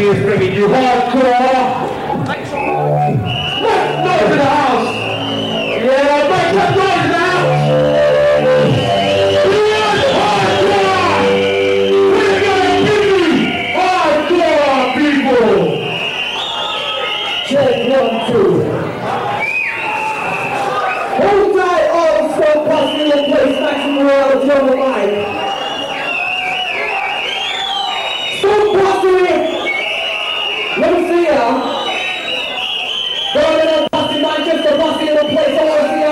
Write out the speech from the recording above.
is bringing you hardcore. Make noise in the house. Yeah, make some noise in the house. Here's hardcore. We're gonna give you hardcore, people. Check 1, 2. Hold tight, all the stuff, passing in the place, maximum round of your life. Let me see ya. Going to the Boston, Manchester, Boston, in the place. I want to see